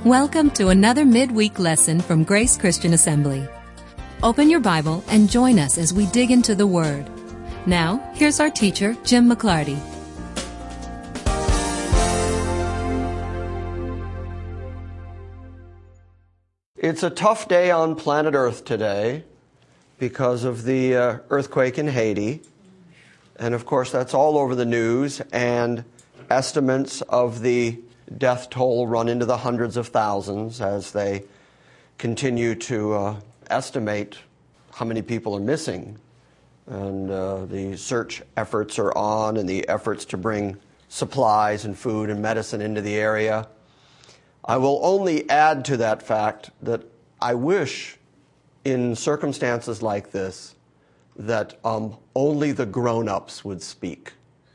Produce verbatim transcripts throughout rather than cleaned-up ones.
Welcome to another midweek lesson from Grace Christian Assembly. Open your Bible and join us as we dig into the Word. Now, here's our teacher, Jim McClarty. It's a tough day on planet Earth today because of the uh, earthquake in Haiti. And of course, that's all over the news, and estimates of the death toll run into the hundreds of thousands as they continue to uh, estimate how many people are missing. And uh, the search efforts are on, and the efforts to bring supplies and food and medicine into the area. I will only add to that fact that I wish in circumstances like this that um, only the grown-ups would speak.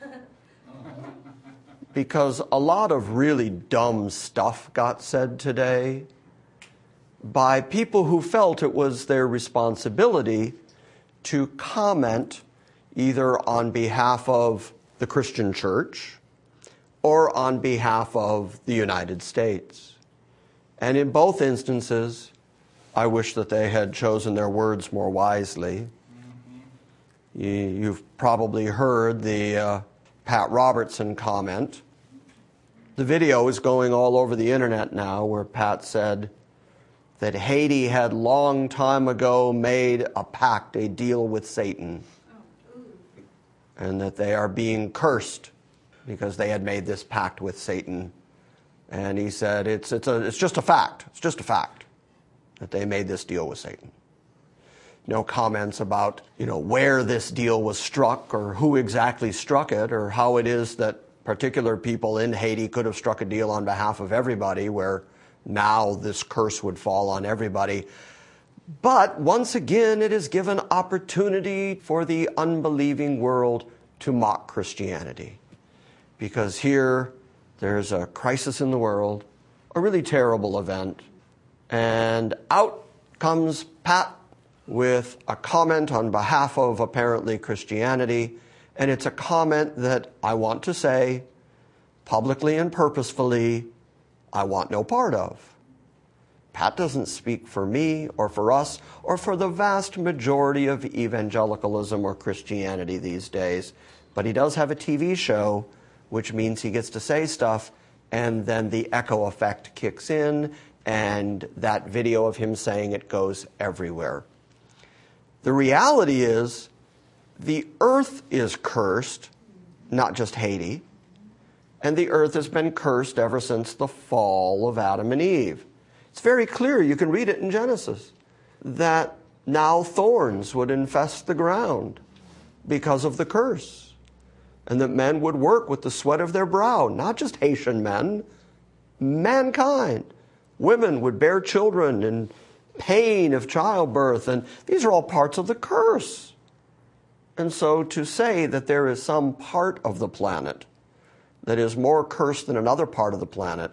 Because a lot of really dumb stuff got said today by people who felt it was their responsibility to comment either on behalf of the Christian church or on behalf of the United States. And in both instances, I wish that they had chosen their words more wisely. Mm-hmm. You, you've probably heard the uh, Pat Robertson comment. The video is going all over the internet now where Pat said that Haiti had long time ago made a pact, a deal with Satan, and that they are being cursed because they had made this pact with Satan. And he said it's it's a it's just a fact. It's just a fact that they made this deal with Satan. No comments about, you know, where this deal was struck or who exactly struck it or how it is that particular people in Haiti could have struck a deal on behalf of everybody where now this curse would fall on everybody. But once again, it has given opportunity for the unbelieving world to mock Christianity. Because here there's a crisis in the world, a really terrible event, and out comes Pat with a comment on behalf of apparently Christianity. And it's a comment that I want to say publicly and purposefully, I want no part of. Pat doesn't speak for me or for us or for the vast majority of evangelicalism or Christianity these days. But he does have a T V show, which means he gets to say stuff, and then the echo effect kicks in, and that video of him saying it goes everywhere. The reality is, the earth is cursed, not just Haiti, and the earth has been cursed ever since the fall of Adam and Eve. It's very clear, you can read it in Genesis, that now thorns would infest the ground because of the curse, and that men would work with the sweat of their brow, not just Haitian men, mankind. Women would bear children in pain of childbirth, and these are all parts of the curse. And so to say that there is some part of the planet that is more cursed than another part of the planet,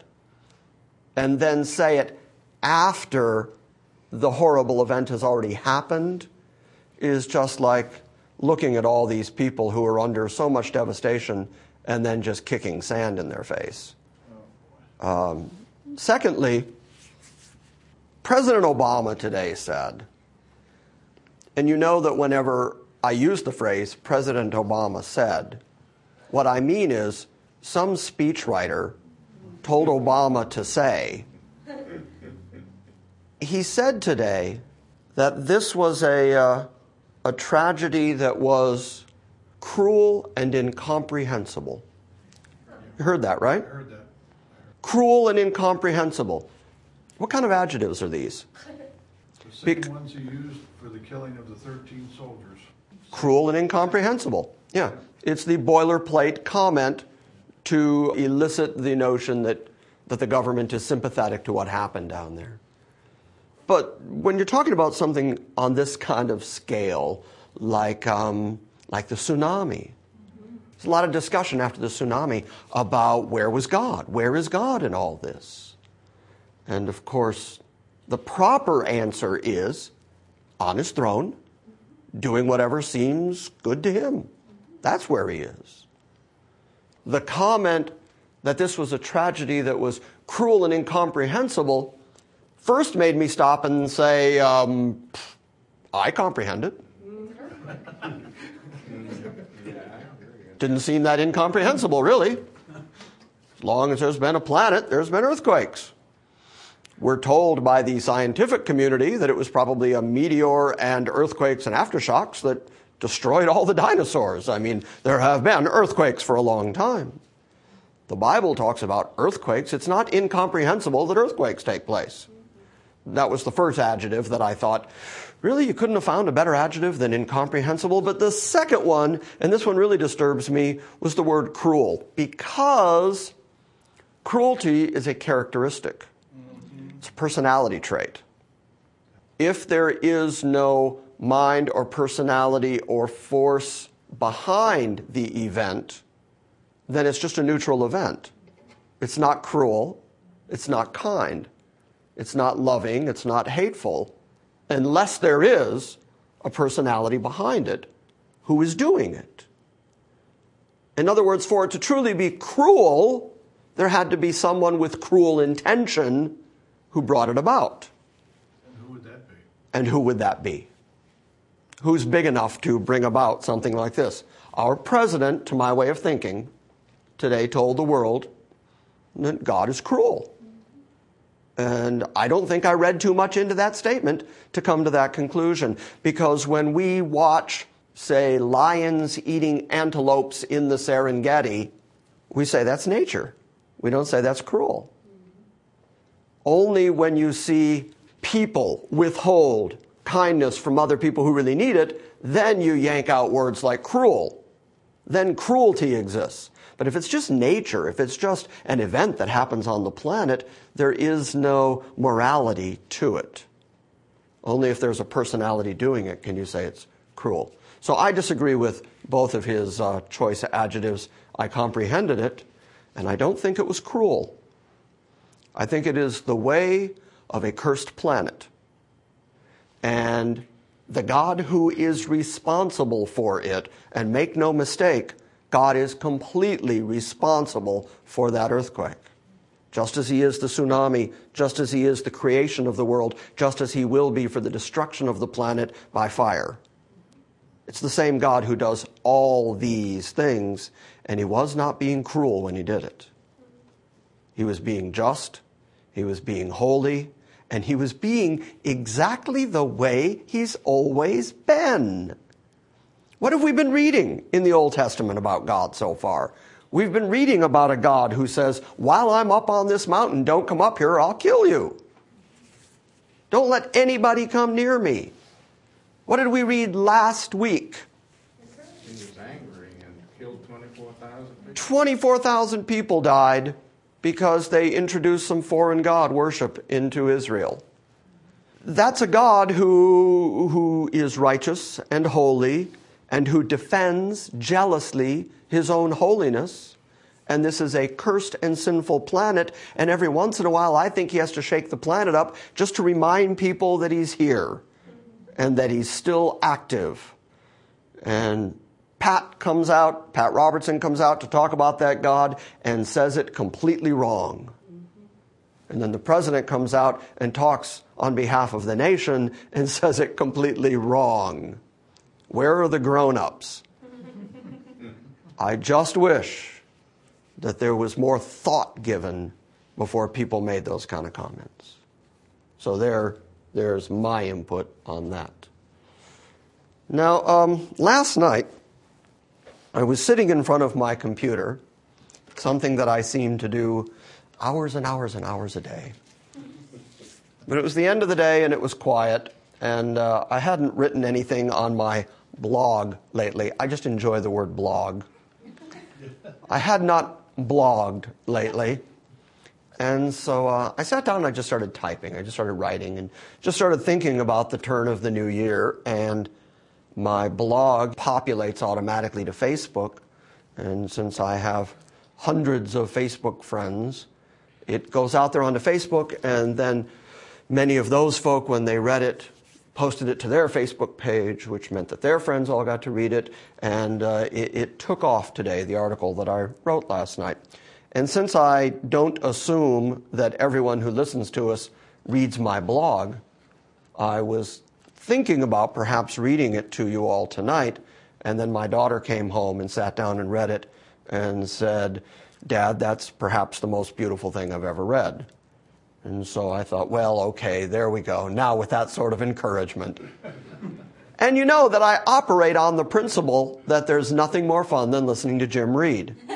and then say it after the horrible event has already happened, is just like looking at all these people who are under so much devastation and then just kicking sand in their face. Um, secondly, President Obama today said, and you know that whenever I use the phrase President Obama said, what I mean is some speechwriter told Obama to say. He said today that this was a, uh, a tragedy that was cruel and incomprehensible. You heard that, right? I heard that. Cruel and incomprehensible. What kind of adjectives are these? The same Bec- ones he used for the killing of the thirteen soldiers. Cruel and incomprehensible. Yeah. It's the boilerplate comment to elicit the notion that, that the government is sympathetic to what happened down there. But when you're talking about something on this kind of scale, like, um, like the tsunami, there's a lot of discussion after the tsunami about where was God? Where is God in all this? And of course, the proper answer is on his throne, doing whatever seems good to him. That's where he is. The comment that this was a tragedy that was cruel and incomprehensible first made me stop and say, um, I comprehend it. Didn't seem that incomprehensible, really. As long as there's been a planet, there's been earthquakes. We're told by the scientific community that it was probably a meteor and earthquakes and aftershocks that destroyed all the dinosaurs. I mean, there have been earthquakes for a long time. The Bible talks about earthquakes. It's not incomprehensible that earthquakes take place. That was the first adjective that I thought, really, you couldn't have found a better adjective than incomprehensible? But the second one, and this one really disturbs me, was the word cruel, because cruelty is a characteristic. It's a personality trait. If there is no mind or personality or force behind the event, then it's just a neutral event. It's not cruel. It's not kind. It's not loving. It's not hateful, unless there is a personality behind it who is doing it. In other words, for it to truly be cruel, there had to be someone with cruel intention who brought it about. And who would that be? And who would that be? Who's big enough to bring about something like this? Our president, to my way of thinking, today told the world that God is cruel. And I don't think I read too much into that statement to come to that conclusion. Because when we watch, say, lions eating antelopes in the Serengeti, we say that's nature. We don't say that's cruel. Only when you see people withhold kindness from other people who really need it, then you yank out words like cruel. Then cruelty exists. But if it's just nature, if it's just an event that happens on the planet, there is no morality to it. Only if there's a personality doing it can you say it's cruel. So I disagree with both of his uh, choice adjectives. I comprehended it, and I don't think it was cruel. I think it is the way of a cursed planet. And the God who is responsible for it, and make no mistake, God is completely responsible for that earthquake. Just as he is the tsunami, just as he is the creation of the world, just as he will be for the destruction of the planet by fire. It's the same God who does all these things, and he was not being cruel when he did it. He was being just, he was being holy, and he was being exactly the way he's always been. What have we been reading in the Old Testament about God so far? We've been reading about a God who says, while I'm up on this mountain, don't come up here or I'll kill you. Don't let anybody come near me. What did we read last week? He was angry and killed twenty-four thousand people. twenty-four thousand people died because they introduced some foreign god worship into Israel. That's a God who, who is righteous and holy, and who defends jealously his own holiness. And this is a cursed and sinful planet. And every once in a while, I think he has to shake the planet up just to remind people that he's here and that he's still active. And Pat comes out, Pat Robertson comes out to talk about that God and says it completely wrong. And then the president comes out and talks on behalf of the nation and says it completely wrong. Where are the grown-ups? I just wish that there was more thought given before people made those kind of comments. So there, there's my input on that. Now, um, last night, I was sitting in front of my computer, something that I seem to do hours and hours and hours a day. But it was the end of the day and it was quiet, and uh, I hadn't written anything on my blog lately. I just enjoy the word blog. I had not blogged lately. And so uh, I sat down and I just started typing. I just started writing and just started thinking about the turn of the new year. And my blog populates automatically to Facebook. And since I have hundreds of Facebook friends, it goes out there onto Facebook, and then many of those folk, when they read it, posted it to their Facebook page, which meant that their friends all got to read it. And uh, it, it took off today, the article that I wrote last night. And since I don't assume that everyone who listens to us reads my blog, I was thinking about perhaps reading it to you all tonight, and then my daughter came home and sat down and read it and said, "Dad, that's perhaps the most beautiful thing I've ever read." And so I thought, well, okay, there we go. Now with that sort of encouragement. And you know that I operate on the principle that there's nothing more fun than listening to Jim read. I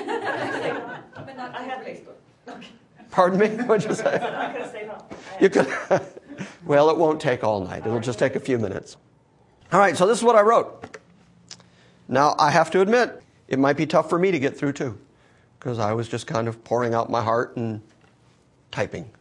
have Facebook. Okay. Pardon me? What'd you say? I'm not going to say no. You could. Well, it won't take all night. It'll just take a few minutes. All right, so this is what I wrote. Now, I have to admit, it might be tough for me to get through too, because I was just kind of pouring out my heart and typing.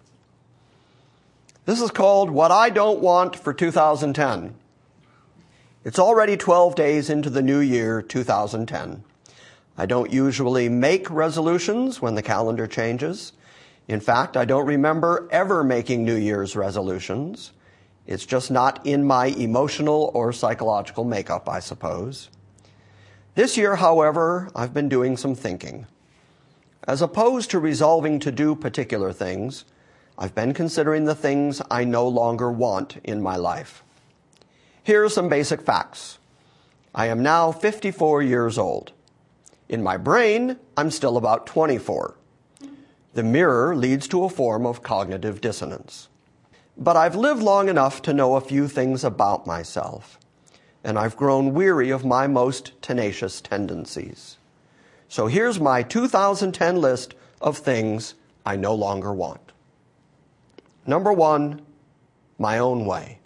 This is called What I Don't Want for two thousand ten. It's already twelve days into the new year, two thousand ten. I don't usually make resolutions when the calendar changes. In fact, I don't remember ever making New Year's resolutions. It's just not in my emotional or psychological makeup, I suppose. This year, however, I've been doing some thinking. As opposed to resolving to do particular things, I've been considering the things I no longer want in my life. Here are some basic facts. I am now fifty-four years old. In my brain, I'm still about twenty-four. The mirror leads to a form of cognitive dissonance. But I've lived long enough to know a few things about myself, and I've grown weary of my most tenacious tendencies. So here's my two thousand ten list of things I no longer want. Number one, my own way.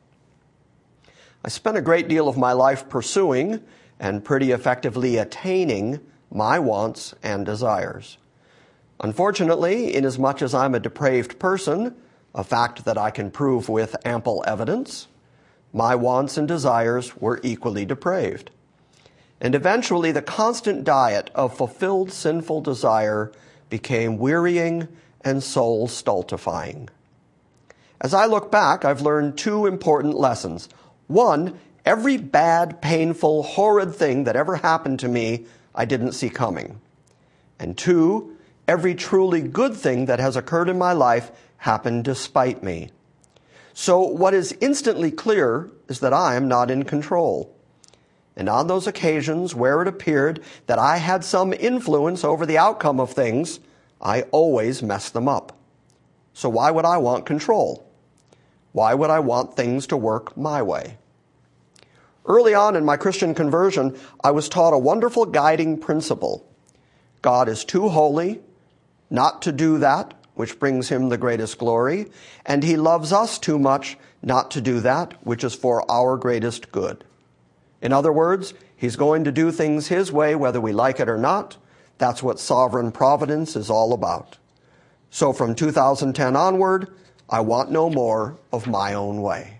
I spent a great deal of my life pursuing and pretty effectively attaining my wants and desires. Unfortunately, inasmuch as I'm a depraved person, a fact that I can prove with ample evidence, my wants and desires were equally depraved. And eventually the constant diet of fulfilled sinful desire became wearying and soul stultifying. As I look back, I've learned two important lessons. One, every bad, painful, horrid thing that ever happened to me, I didn't see coming. And two, every truly good thing that has occurred in my life happened despite me. So what is instantly clear is that I am not in control. And on those occasions where it appeared that I had some influence over the outcome of things, I always messed them up. So why would I want control? Why would I want things to work my way? Early on in my Christian conversion, I was taught a wonderful guiding principle. God is too holy not to do that which brings him the greatest glory, and he loves us too much not to do that which is for our greatest good. In other words, he's going to do things his way whether we like it or not. That's what sovereign providence is all about. So from two thousand ten onward, I want no more of my own way.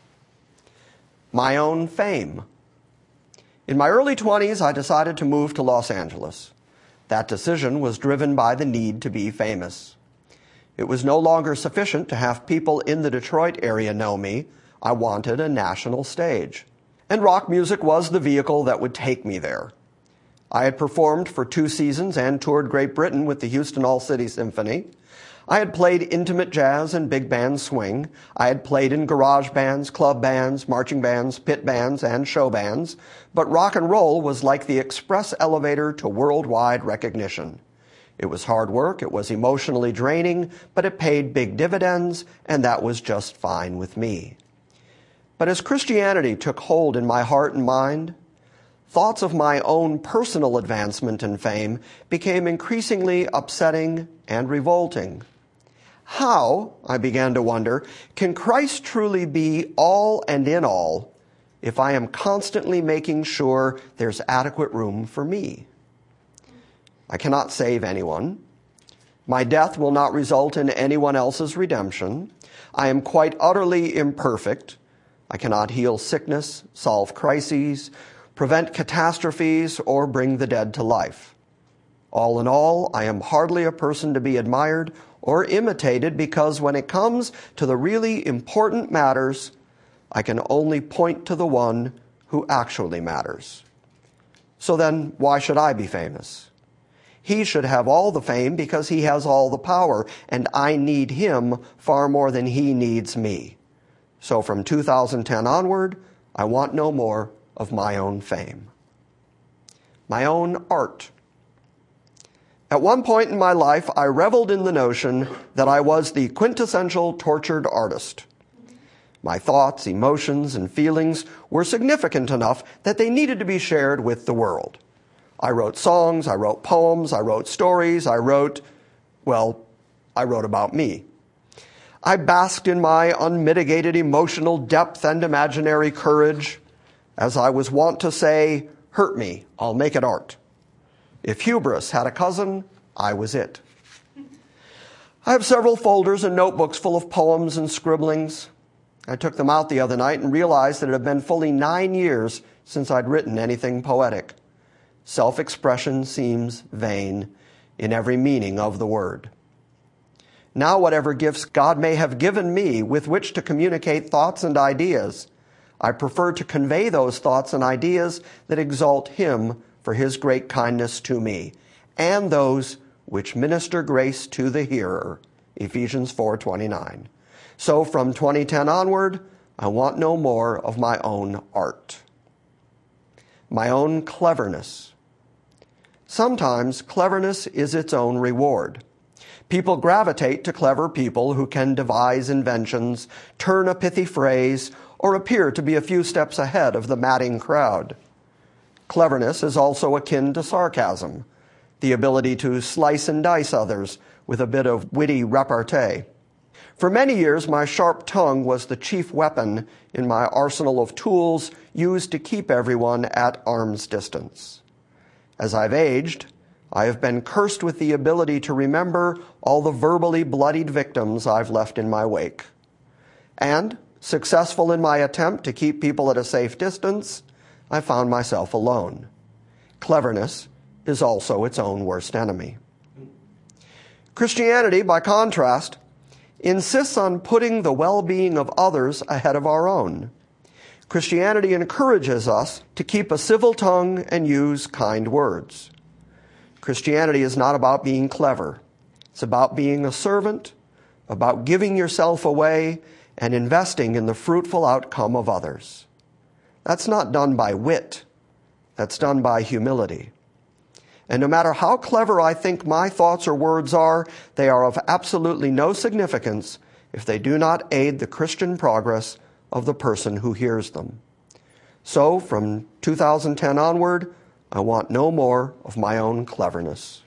My own fame. In my early twenties, I decided to move to Los Angeles. That decision was driven by the need to be famous. It was no longer sufficient to have people in the Detroit area know me. I wanted a national stage. And rock music was the vehicle that would take me there. I had performed for two seasons and toured Great Britain with the Houston All-City Symphony. I had played intimate jazz and big band swing. I had played in garage bands, club bands, marching bands, pit bands, and show bands. But rock and roll was like the express elevator to worldwide recognition. It was hard work, it was emotionally draining, but it paid big dividends, and that was just fine with me. But as Christianity took hold in my heart and mind, thoughts of my own personal advancement and fame became increasingly upsetting and revolting. How, I began to wonder, can Christ truly be all and in all if I am constantly making sure there's adequate room for me? I cannot save anyone. My death will not result in anyone else's redemption. I am quite utterly imperfect. I cannot heal sickness, solve crises, prevent catastrophes, or bring the dead to life. All in all, I am hardly a person to be admired or imitated because when it comes to the really important matters, I can only point to the one who actually matters. So then, why should I be famous? He should have all the fame because he has all the power, and I need him far more than he needs me. So from two thousand ten onward, I want no more of my own fame. My own art. At one point in my life, I reveled in the notion that I was the quintessential tortured artist. My thoughts, emotions, and feelings were significant enough that they needed to be shared with the world. I wrote songs, I wrote poems, I wrote stories, I wrote, well, I wrote about me. I basked in my unmitigated emotional depth and imaginary courage. As I was wont to say, hurt me, I'll make it art. If hubris had a cousin, I was it. I have several folders and notebooks full of poems and scribblings. I took them out the other night and realized that it had been fully nine years since I'd written anything poetic. Self-expression seems vain in every meaning of the word. Now, whatever gifts God may have given me with which to communicate thoughts and ideas, I prefer to convey those thoughts and ideas that exalt him for his great kindness to me, and those which minister grace to the hearer, Ephesians four twenty-nine. So from twenty ten onward, I want no more of my own art. My own cleverness. Sometimes cleverness is its own reward. People gravitate to clever people who can devise inventions, turn a pithy phrase, or appear to be a few steps ahead of the madding crowd. Cleverness is also akin to sarcasm, the ability to slice and dice others with a bit of witty repartee. For many years, my sharp tongue was the chief weapon in my arsenal of tools used to keep everyone at arm's distance. As I've aged, I have been cursed with the ability to remember all the verbally bloodied victims I've left in my wake. And, successful in my attempt to keep people at a safe distance, I found myself alone. Cleverness is also its own worst enemy. Christianity, by contrast, insists on putting the well-being of others ahead of our own. Christianity encourages us to keep a civil tongue and use kind words. Christianity is not about being clever. It's about being a servant, about giving yourself away and investing in the fruitful outcome of others. That's not done by wit. That's done by humility. And no matter how clever I think my thoughts or words are, they are of absolutely no significance if they do not aid the Christian progress of the person who hears them. So, from two thousand ten onward, I want no more of my own cleverness.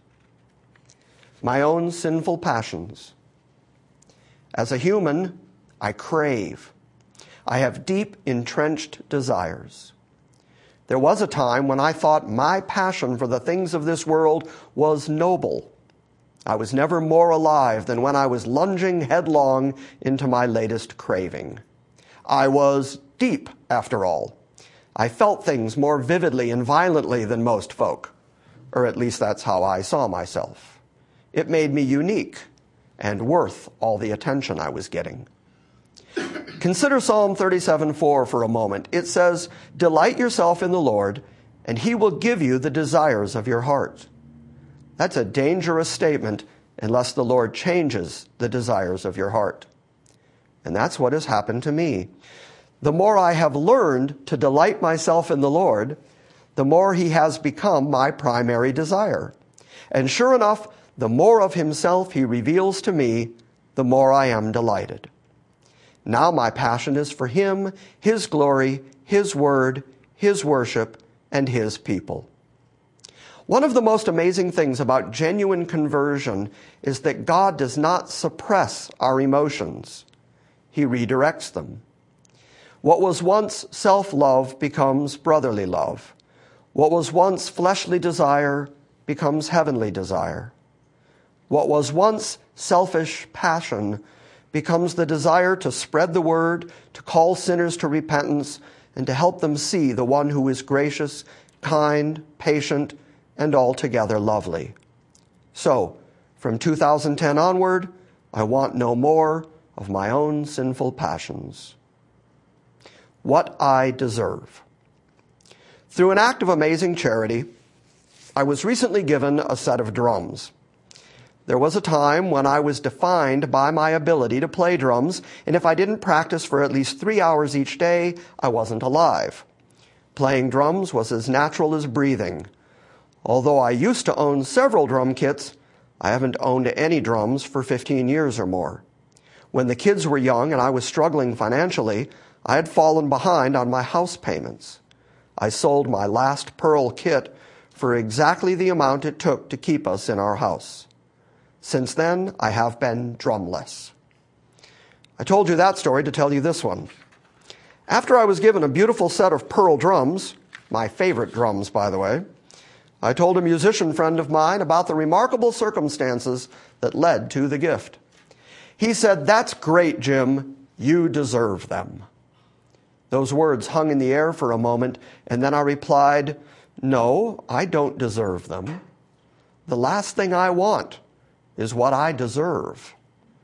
My own sinful passions. As a human, I crave. I have deep, entrenched desires. There was a time when I thought my passion for the things of this world was noble. I was never more alive than when I was lunging headlong into my latest craving. I was deep, after all. I felt things more vividly and violently than most folk, or at least that's how I saw myself. It made me unique and worth all the attention I was getting. Consider Psalm thirty-seven four for a moment. It says, "Delight yourself in the Lord, and he will give you the desires of your heart." That's a dangerous statement unless the Lord changes the desires of your heart. And that's what has happened to me. The more I have learned to delight myself in the Lord, the more he has become my primary desire. And sure enough, the more of himself he reveals to me, the more I am delighted. Now my passion is for him, his glory, his word, his worship, and his people. One of the most amazing things about genuine conversion is that God does not suppress our emotions. He redirects them. What was once self-love becomes brotherly love. What was once fleshly desire becomes heavenly desire. What was once selfish passion becomes the desire to spread the word, to call sinners to repentance, and to help them see the one who is gracious, kind, patient, and altogether lovely. So, from two thousand ten onward, I want no more of my own sinful passions. What I deserve. Through an act of amazing charity, I was recently given a set of drums. There was a time when I was defined by my ability to play drums, and if I didn't practice for at least three hours each day, I wasn't alive. Playing drums was as natural as breathing. Although I used to own several drum kits, I haven't owned any drums for fifteen years or more. When the kids were young and I was struggling financially, I had fallen behind on my house payments. I sold my last Pearl kit for exactly the amount it took to keep us in our house. Since then, I have been drumless. I told you that story to tell you this one. After I was given a beautiful set of Pearl drums, my favorite drums, by the way, I told a musician friend of mine about the remarkable circumstances that led to the gift. He said, "That's great, Jim. You deserve them." Those words hung in the air for a moment, and then I replied, "No, I don't deserve them. The last thing I want is what I deserve."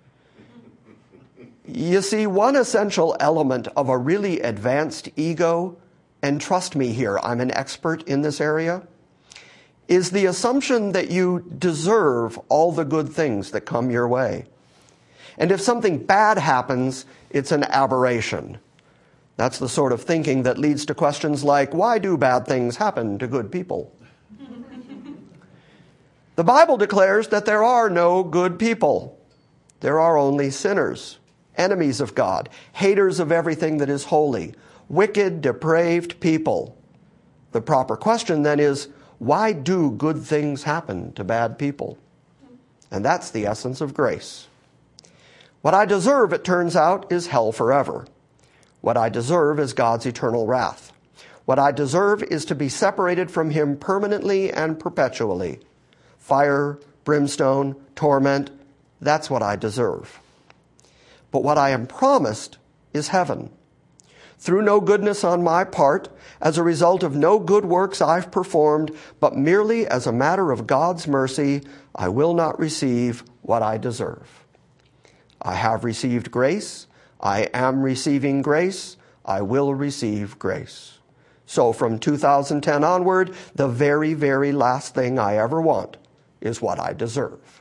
You see, one essential element of a really advanced ego, and trust me here, I'm an expert in this area, is the assumption that you deserve all the good things that come your way. And if something bad happens, it's an aberration. That's the sort of thinking that leads to questions like, why do bad things happen to good people? The Bible declares that there are no good people. There are only sinners, enemies of God, haters of everything that is holy, wicked, depraved people. The proper question then is, why do good things happen to bad people? And that's the essence of grace. What I deserve, it turns out, is hell forever. What I deserve is God's eternal wrath. What I deserve is to be separated from Him permanently and perpetually. Fire, brimstone, torment, that's what I deserve. But what I am promised is heaven. Through no goodness on my part, as a result of no good works I've performed, but merely as a matter of God's mercy, I will not receive what I deserve. I have received grace. I am receiving grace. I will receive grace. So from two thousand ten onward, the very, very last thing I ever want is what I deserve.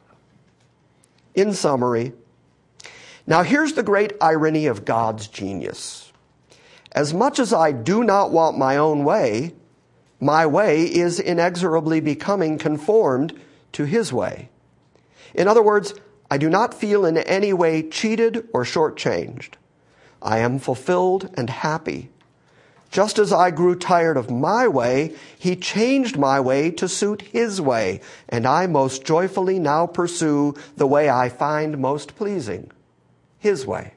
In summary, now here's the great irony of God's genius. As much as I do not want my own way, my way is inexorably becoming conformed to His way. In other words, I do not feel in any way cheated or shortchanged. I am fulfilled and happy. Just as I grew tired of my way, He changed my way to suit His way, and I most joyfully now pursue the way I find most pleasing, His way.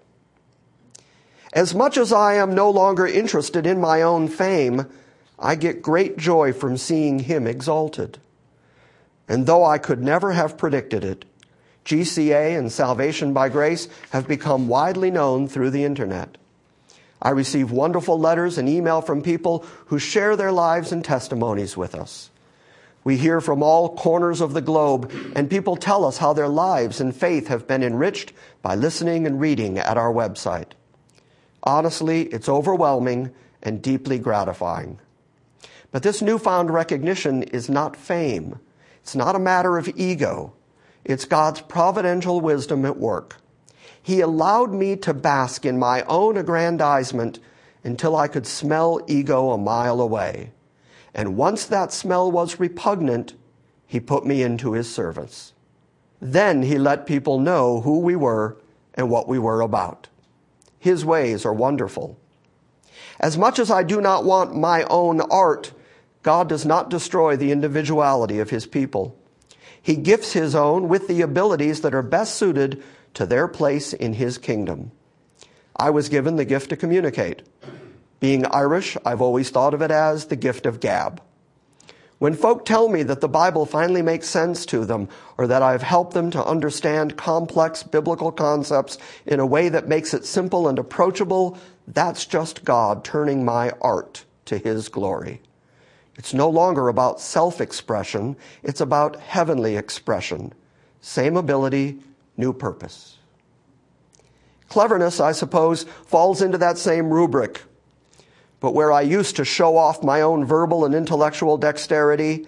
As much as I am no longer interested in my own fame, I get great joy from seeing Him exalted. And though I could never have predicted it, G C A and Salvation by Grace have become widely known through the internet. I receive wonderful letters and email from people who share their lives and testimonies with us. We hear from all corners of the globe, and people tell us how their lives and faith have been enriched by listening and reading at our website. Honestly, it's overwhelming and deeply gratifying. But this newfound recognition is not fame. It's not a matter of ego. It's God's providential wisdom at work. He allowed me to bask in my own aggrandizement until I could smell ego a mile away. And once that smell was repugnant, He put me into His service. Then He let people know who we were and what we were about. His ways are wonderful. As much as I do not want my own art, God does not destroy the individuality of His people. He gifts His own with the abilities that are best suited to their place in His kingdom. I was given the gift to communicate. Being Irish, I've always thought of it as the gift of gab. When folk tell me that the Bible finally makes sense to them, or that I've helped them to understand complex biblical concepts in a way that makes it simple and approachable, that's just God turning my art to His glory. It's no longer about self-expression, it's about heavenly expression. Same ability, new purpose. Cleverness, I suppose, falls into that same rubric. But where I used to show off my own verbal and intellectual dexterity,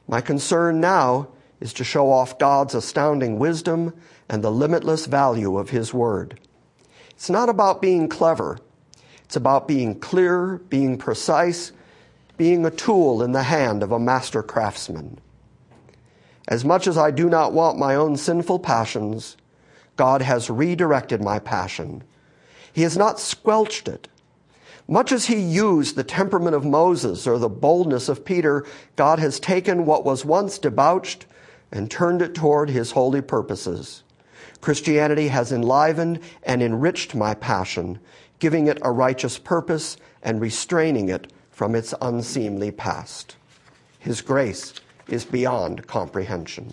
My concern now is to show off God's astounding wisdom and the limitless value of His Word. It's not about being clever. It's about being clear, being precise, being a tool in the hand of a master craftsman. As much as I do not want my own sinful passions, God has redirected my passion. He has not squelched it. Much as He used the temperament of Moses or the boldness of Peter, God has taken what was once debauched and turned it toward His holy purposes. Christianity has enlivened and enriched my passion, giving it a righteous purpose and restraining it from its unseemly past. His grace is beyond comprehension.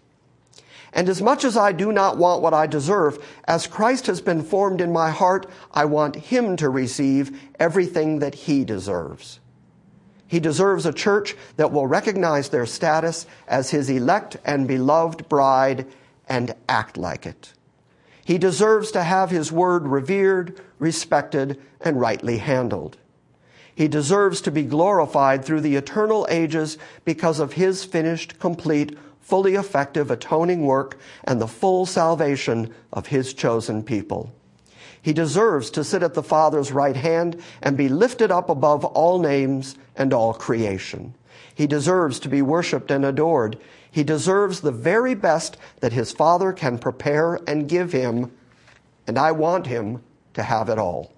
And as much as I do not want what I deserve, as Christ has been formed in my heart, I want Him to receive everything that He deserves. He deserves a church that will recognize their status as His elect and beloved bride and act like it. He deserves to have His word revered, respected, and rightly handled. He deserves to be glorified through the eternal ages because of His finished, complete, fully effective atoning work and the full salvation of His chosen people. He deserves to sit at the Father's right hand and be lifted up above all names and all creation. He deserves to be worshiped and adored. He deserves the very best that His Father can prepare and give Him, and I want Him to have it all.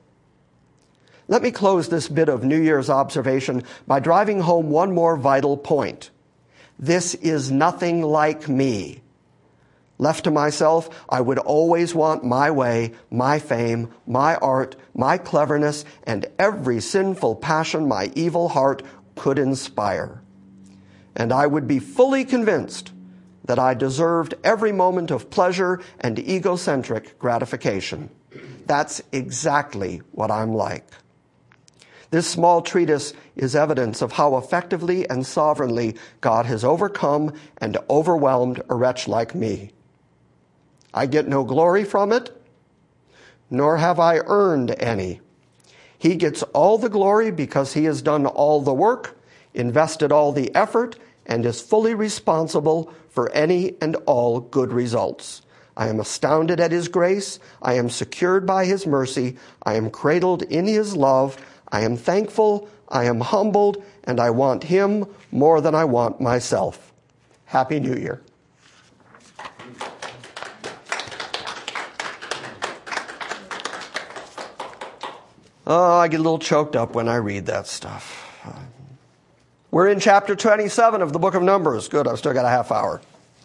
Let me close this bit of New Year's observation by driving home one more vital point. This is nothing like me. Left to myself, I would always want my way, my fame, my art, my cleverness, and every sinful passion my evil heart could inspire. And I would be fully convinced that I deserved every moment of pleasure and egocentric gratification. That's exactly what I'm like. This small treatise is evidence of how effectively and sovereignly God has overcome and overwhelmed a wretch like me. I get no glory from it, nor have I earned any. He gets all the glory because He has done all the work, invested all the effort, and is fully responsible for any and all good results. I am astounded at His grace. I am secured by His mercy. I am cradled in His love. I am thankful, I am humbled, and I want Him more than I want myself. Happy New Year. Oh, I get a little choked up when I read that stuff. We're in chapter twenty-seven of the book of Numbers. Good, I've still got a half hour.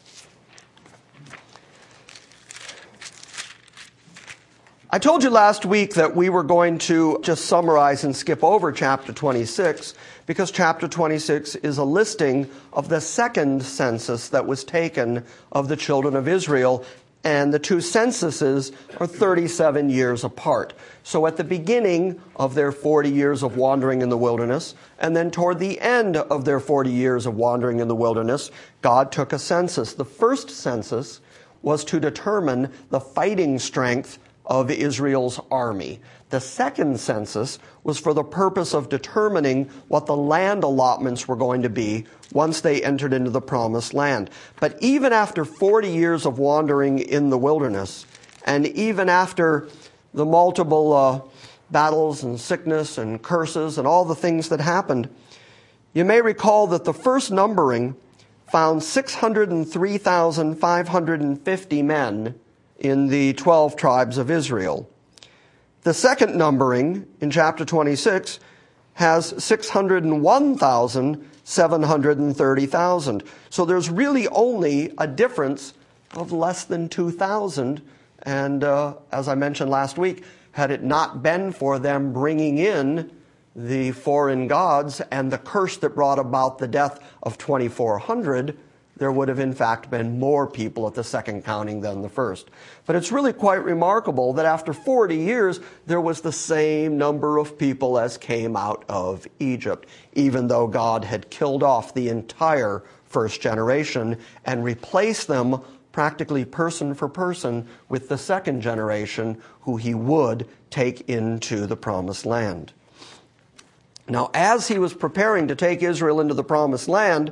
I told you last week that we were going to just summarize and skip over chapter twenty-six because chapter twenty-six is a listing of the second census that was taken of the children of Israel, and the two censuses are thirty-seven years apart. So at the beginning of their forty years of wandering in the wilderness, and then toward the end of their forty years of wandering in the wilderness, God took a census. The first census was to determine the fighting strength of Israel's army. The second census was for the purpose of determining what the land allotments were going to be once they entered into the promised land. But even after forty years of wandering in the wilderness, and even after the multiple uh, battles and sickness and curses and all the things that happened, you may recall that the first numbering found six hundred three thousand five hundred fifty men in the twelve tribes of Israel. The second numbering in chapter twenty-six has six hundred one thousand seven hundred thirty thousand. So there's really only a difference of less than two thousand. And uh, as I mentioned last week, had it not been for them bringing in the foreign gods and the curse that brought about the death of twenty-four hundred, there would have in fact been more people at the second counting than the first. But it's really quite remarkable that after forty years, there was the same number of people as came out of Egypt, even though God had killed off the entire first generation and replaced them practically person for person with the second generation who He would take into the promised land. Now, as He was preparing to take Israel into the promised land,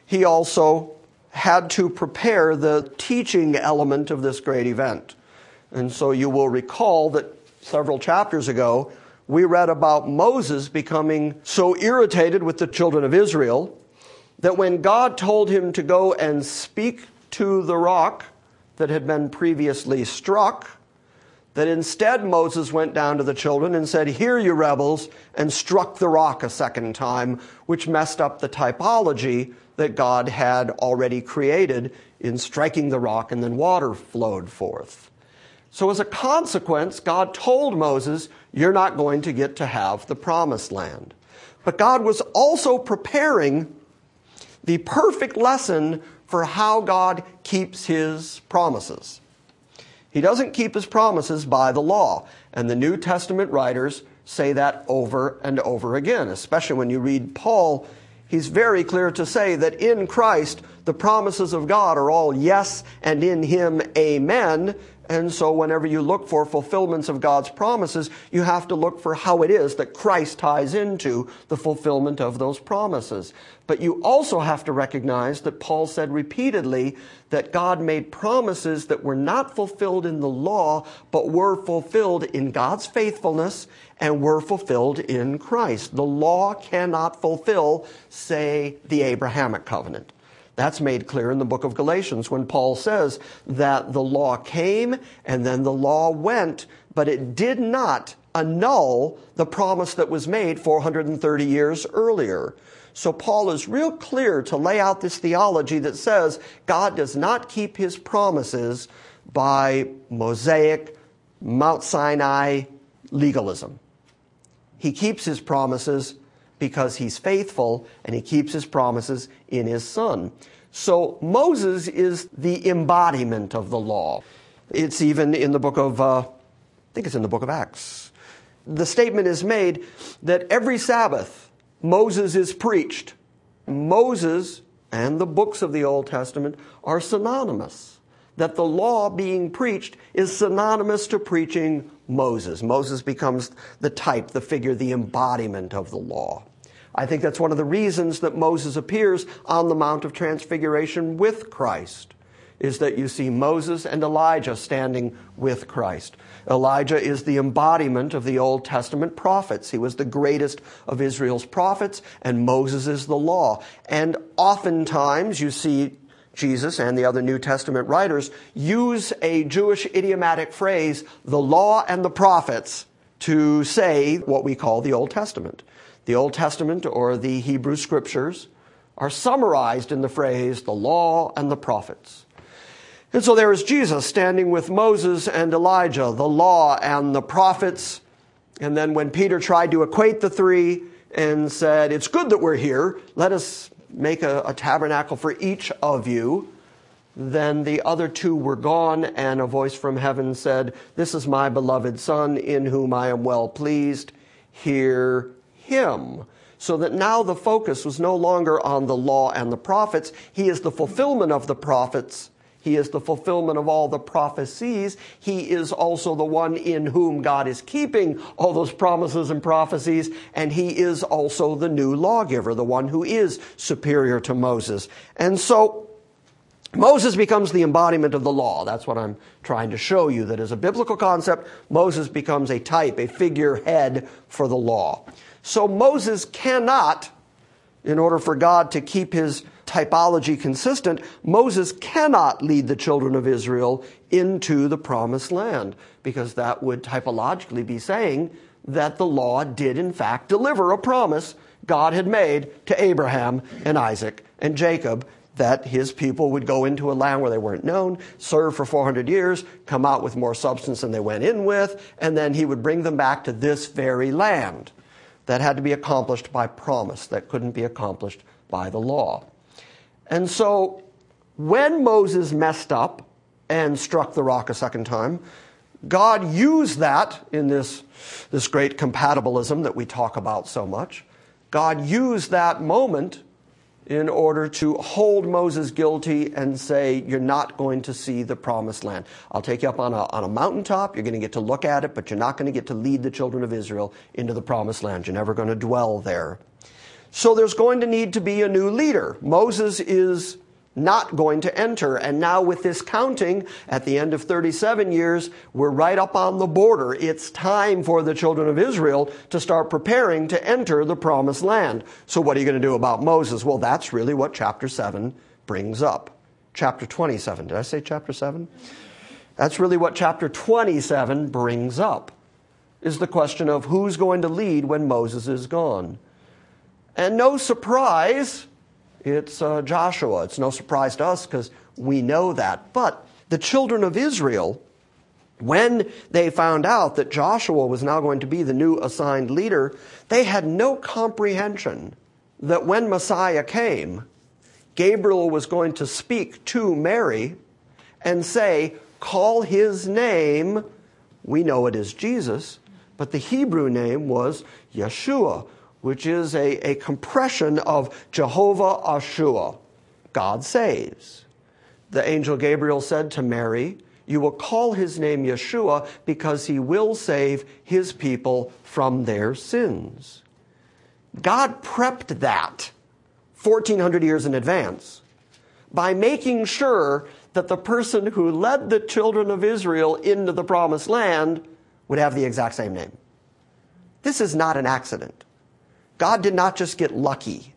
he also had to prepare the teaching element of this great event. And so you will recall that several chapters ago, we read about Moses becoming so irritated with the children of Israel that when God told him to go and speak to the rock that had been previously struck, that instead Moses went down to the children and said, "Hear you rebels," and struck the rock a second time, which messed up the typology that God had already created in striking the rock, and then water flowed forth. So as a consequence, God told Moses, "You're not going to get to have the promised land." But God was also preparing the perfect lesson for how God keeps his promises. He doesn't keep his promises by the law. And the New Testament writers say that over and over again. Especially when you read Paul, he's very clear to say that in Christ, the promises of God are all yes, and in him, amen. And so whenever you look for fulfillments of God's promises, you have to look for how it is that Christ ties into the fulfillment of those promises. But you also have to recognize that Paul said repeatedly that God made promises that were not fulfilled in the law, but were fulfilled in God's faithfulness and were fulfilled in Christ. The law cannot fulfill, say, the Abrahamic covenant. That's made clear in the book of Galatians when Paul says that the law came and then the law went, but it did not annul the promise that was made four hundred thirty years earlier. So Paul is real clear to lay out this theology that says God does not keep his promises by Mosaic, Mount Sinai legalism. He keeps his promises because he's faithful, and he keeps his promises in his Son. So Moses is the embodiment of the law. It's even in the book of, uh, I think it's in the book of Acts. The statement is made that every Sabbath, Moses is preached. Moses and the books of the Old Testament are synonymous. That the law being preached is synonymous to preaching Moses. Moses becomes the type, the figure, the embodiment of the law. I think that's one of the reasons that Moses appears on the Mount of Transfiguration with Christ, is that you see Moses and Elijah standing with Christ. Elijah is the embodiment of the Old Testament prophets. He was the greatest of Israel's prophets, and Moses is the law. And oftentimes you see Jesus and the other New Testament writers use a Jewish idiomatic phrase, the law and the prophets, to say what we call the Old Testament. The Old Testament, or the Hebrew Scriptures, are summarized in the phrase, the law and the prophets. And so there is Jesus standing with Moses and Elijah, the law and the prophets. And then when Peter tried to equate the three and said, "It's good that we're here, let us make a, a tabernacle for each of you," then the other two were gone, and a voice from heaven said, "This is my beloved Son, in whom I am well pleased. Hear him." So that now the focus was no longer on the law and the prophets. He is the fulfillment of the prophets. He is the fulfillment of all the prophecies. He is also the one in whom God is keeping all those promises and prophecies. And he is also the new lawgiver, the one who is superior to Moses. And so Moses becomes the embodiment of the law. That's what I'm trying to show you, that as a biblical concept, Moses becomes a type, a figurehead for the law. So Moses cannot, in order for God to keep his typology consistent, Moses cannot lead the children of Israel into the promised land, because that would typologically be saying that the law did in fact deliver a promise God had made to Abraham and Isaac and Jacob, that his people would go into a land where they weren't known, serve for four hundred years, come out with more substance than they went in with, and then he would bring them back to this very land. That had to be accomplished by promise. That couldn't be accomplished by the law. And so when Moses messed up and struck the rock a second time, God used that in this, this great compatibilism that we talk about so much. God used that moment in order to hold Moses guilty and say, "You're not going to see the promised land. I'll take you up on a, on a mountaintop. You're going to get to look at it, but you're not going to get to lead the children of Israel into the promised land. You're never going to dwell there." So there's going to need to be a new leader. Moses is not going to enter. And now with this counting, at the end of thirty-seven years, we're right up on the border. It's time for the children of Israel to start preparing to enter the promised land. So what are you going to do about Moses? Well, that's really what chapter seven brings up. Chapter twenty-seven. Did I say chapter seven? That's really what chapter twenty-seven brings up, is the question of who's going to lead when Moses is gone. And no surprise, it's uh, Joshua. It's no surprise to us because we know that. But the children of Israel, when they found out that Joshua was now going to be the new assigned leader, they had no comprehension that when Messiah came, Gabriel was going to speak to Mary and say, call his name, we know it is Jesus, but the Hebrew name was Yeshua, which is a, a compression of Jehovah Ashua, God saves. The angel Gabriel said to Mary, you will call his name Yeshua because he will save his people from their sins. God prepped that fourteen hundred years in advance by making sure that the person who led the children of Israel into the promised land would have the exact same name. This is not an accident. God did not just get lucky.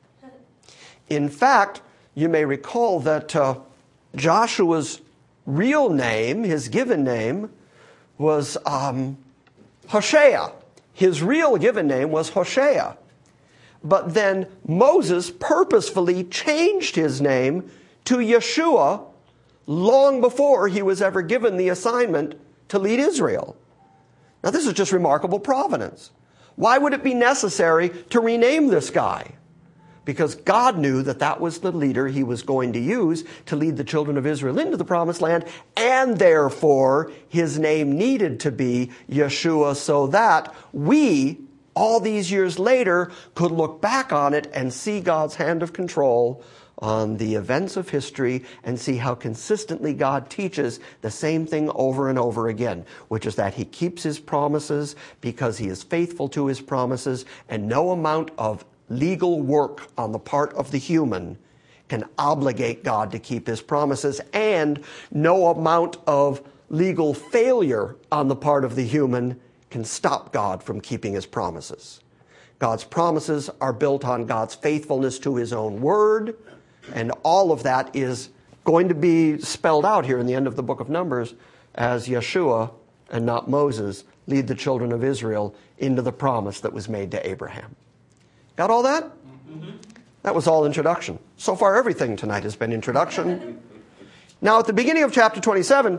In fact, you may recall that uh, Joshua's real name, his given name, was um, Hoshea. His real given name was Hoshea. But then Moses purposefully changed his name to Yeshua long before he was ever given the assignment to lead Israel. Now, this is just remarkable providence. Why would it be necessary to rename this guy? Because God knew that that was the leader he was going to use to lead the children of Israel into the promised land, and therefore his name needed to be Yeshua so that we, all these years later, could look back on it and see God's hand of control on the events of history and see how consistently God teaches the same thing over and over again, which is that he keeps his promises because he is faithful to his promises, and no amount of legal work on the part of the human can obligate God to keep his promises, and no amount of legal failure on the part of the human can stop God from keeping his promises. God's promises are built on God's faithfulness to his own word, and all of that is going to be spelled out here in the end of the book of Numbers as Yeshua and not Moses lead the children of Israel into the promise that was made to Abraham. Got all that? Mm-hmm. That was all introduction. So far, everything tonight has been introduction. Now, at the beginning of chapter twenty-seven,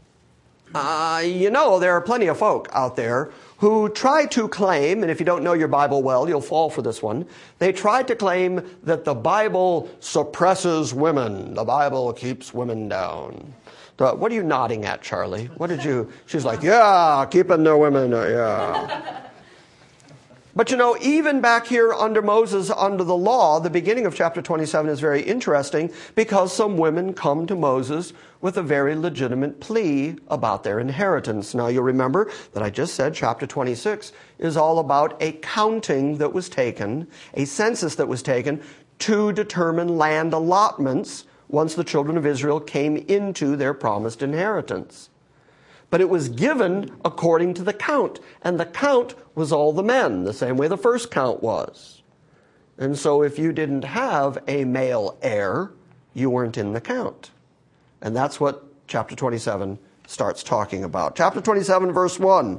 uh, you know, there are plenty of folk out there who try to claim, and if you don't know your Bible well, you'll fall for this one. They try to claim that the Bible suppresses women. The Bible keeps women down. So, what are you nodding at, Charlie? What did you... She's like, yeah, keeping the women, uh, yeah. But you know, even back here under Moses, under the law, the beginning of chapter twenty-seven is very interesting because some women come to Moses with a very legitimate plea about their inheritance. Now, you'll remember that I just said chapter twenty-six is all about a counting that was taken, a census that was taken to determine land allotments once the children of Israel came into their promised inheritance. But it was given according to the count, and the count was all the men, the same way the first count was. And so if you didn't have a male heir, you weren't in the count. And that's what chapter twenty-seven starts talking about. Chapter twenty-seven, verse one.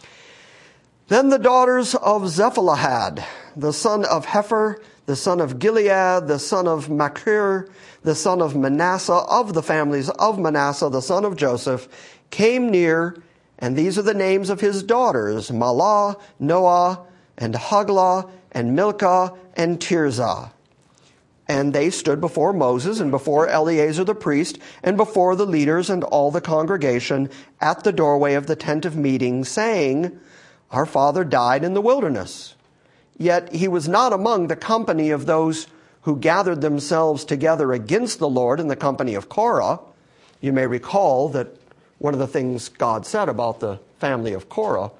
Then the daughters of Zephalahad, the son of Hepher, the son of Gilead, the son of Machir, the son of Manasseh, of the families of Manasseh, the son of Joseph, came near, and these are the names of his daughters, Mahlah, Noah, and Hoglah, and Milcah, and Tirzah. And they stood before Moses and before Eleazar the priest and before the leaders and all the congregation at the doorway of the tent of meeting, saying, our father died in the wilderness. Yet he was not among the company of those who gathered themselves together against the Lord in the company of Korah. You may recall that one of the things God said about the family of Korah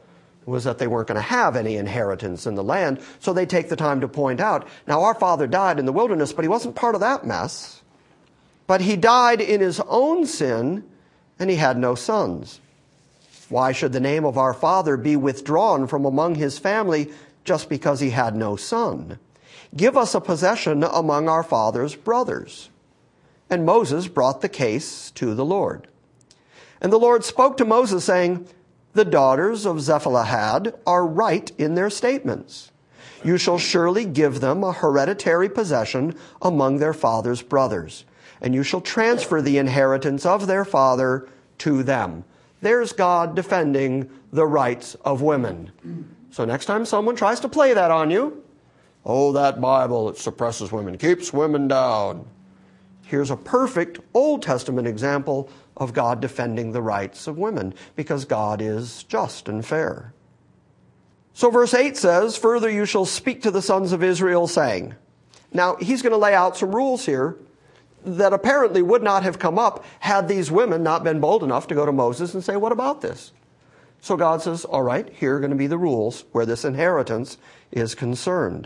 was that they weren't going to have any inheritance in the land. So they take the time to point out, now our father died in the wilderness, but he wasn't part of that mess. But he died in his own sin, and he had no sons. Why should the name of our father be withdrawn from among his family just because he had no son? Give us a possession among our father's brothers. And Moses brought the case to the Lord. And the Lord spoke to Moses, saying, the daughters of Zephalahed are right in their statements. You shall surely give them a hereditary possession among their father's brothers, and you shall transfer the inheritance of their father to them. There's God defending the rights of women. So next time someone tries to play that on you, oh, that Bible, it suppresses women, keeps women down. Here's a perfect Old Testament example of God defending the rights of women, because God is just and fair. So verse eight says, further you shall speak to the sons of Israel, saying. Now, he's going to lay out some rules here that apparently would not have come up had these women not been bold enough to go to Moses and say, what about this? So God says, all right, here are going to be the rules where this inheritance is concerned.